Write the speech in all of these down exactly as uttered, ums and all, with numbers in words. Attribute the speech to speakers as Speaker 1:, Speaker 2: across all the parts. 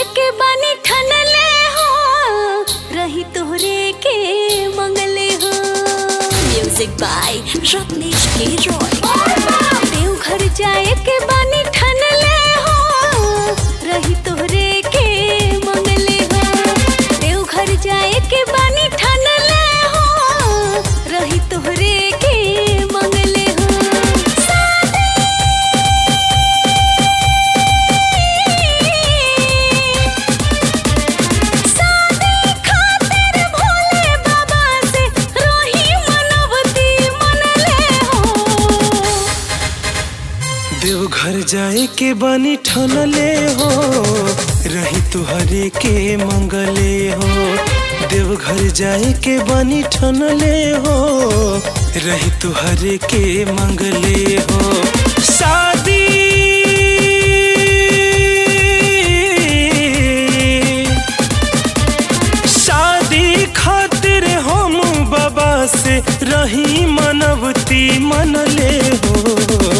Speaker 1: के बानी ठनले हो रही तोहरे के मंगले हो। म्यूजिक बाय रत्नेश के रॉय। देवघर जाए के बानी ठनले हो रही तोहरे के मंगले हो। देवघर जाए के बानी ठनले हो रही तोहरे के मंगले हो।
Speaker 2: देवघर जाए के बानी ठनले हो रही तुहरे के मंगले हो। देवघर जाए के बानी ठनले हो रही तुहरे के मंगले हो। शादी शादी खातिर हम बाबा से रही मनवती मनले हो।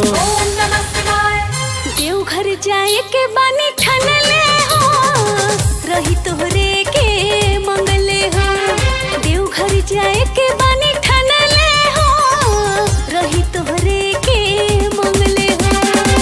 Speaker 1: देवघर जाए के बानी ठनले हो रही तोहरे के मंगले हो। देवघर जाए के बानी ठनले हो रही तोहरे के मंगले हो।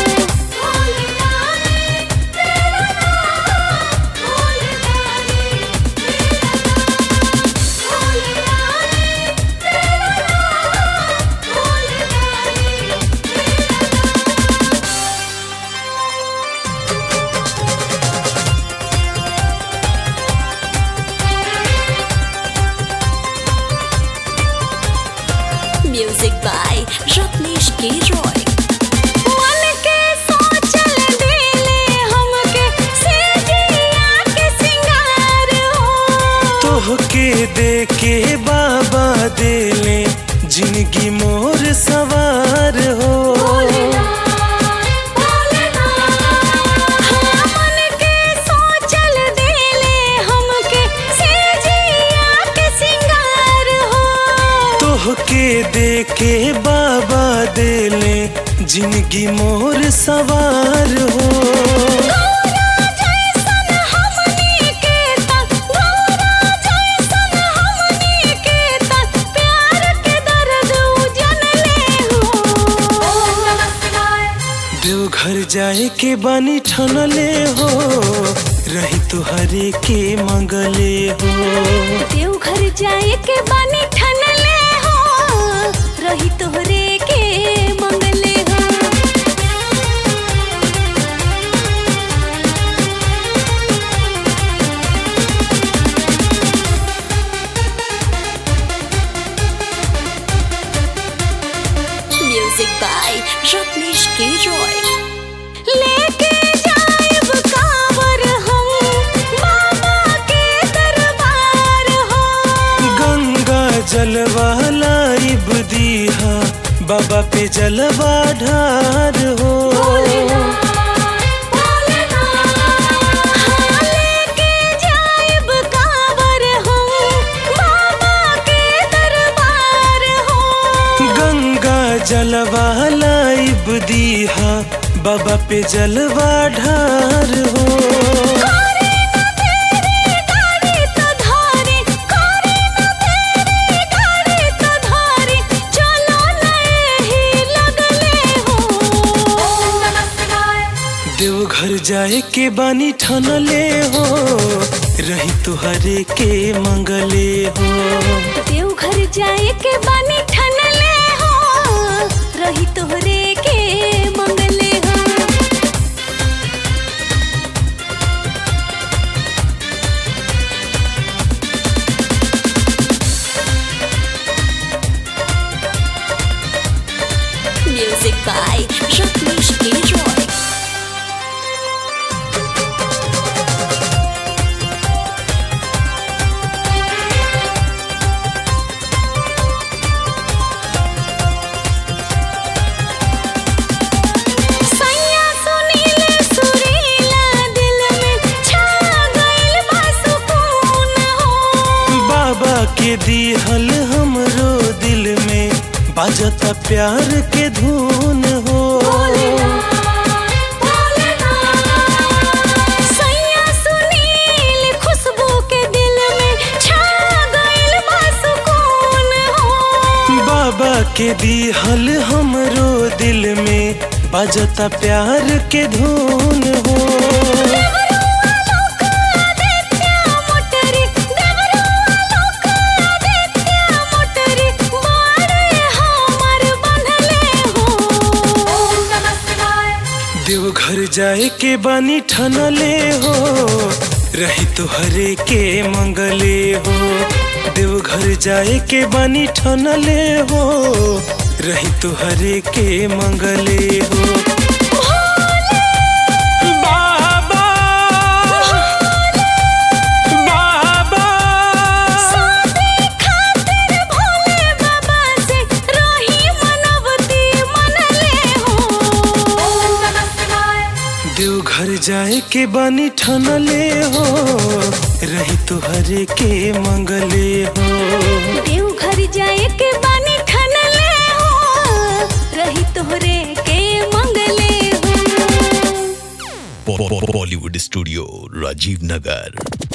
Speaker 1: म्यूजिक बाय रत्नेश के रॉय। मन के सोचल देले हमके सेजिया के सिंगार हो।
Speaker 2: तोहके देके बाबा देले जिंदगी मोर सवार हो। तोहके देके बाबा देले जिंदगी मोर सवार हो। देवघर जाए के बानी ठनले हो रही तुहरे के मंगले हो।
Speaker 1: देवघर जाए के बानी ठनले हो रही तोहरे के मंगले हो। म्यूजिक बाय रत्नेश के रॉय। लेके जाइब कांवर हम बाबा के दरबार हो।
Speaker 2: गंगा जलवा लाइब दीहा बाबा पे जलवा ढार हो।
Speaker 1: लेके जाइब कांवर हम बाबा के दरबार हो।
Speaker 2: गंगा जलवा लाइब दीहा बाबा पे जलवा ढार हो। देवघर जाए के बानी ठनले हो रही तुहरे के मंगले हो।
Speaker 1: देवघर जाए के बानी ठनले हो रही तोहरे के मंगले हो। म्यूजिक बाय रत्नेश के रॉय।
Speaker 2: के दिहल हमरो दिल में बाजता प्यार के धुन हो।
Speaker 1: सैया सुनी
Speaker 2: के दिहल हमरो दिल में बजता प्यार के धुन हो। देवघर जाए के बानी ठनले हो, रही तोहरे के मंगले हो। देवघर जाए के बानी ठनले हो, रही तोहरे के मंगले हो। बाबा बाबा देवघर जाए के बानी ठनले हो, रही तोहरे के मंगले हो।
Speaker 1: देवघर जाए के बानी ठनले हो, रही तोहरे के मंगले हो।
Speaker 3: Bollywood studio, Rajiv Nagar.